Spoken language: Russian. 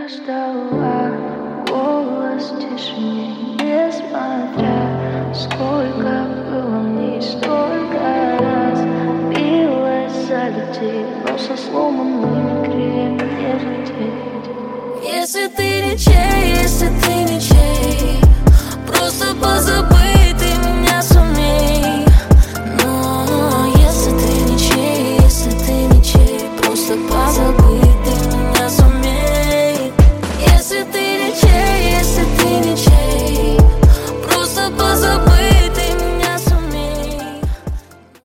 Я ждала голос тишины, несмотря сколько было мне, столько раз билась за людей, но со сломанными крепнее лететь. Если ты не чей,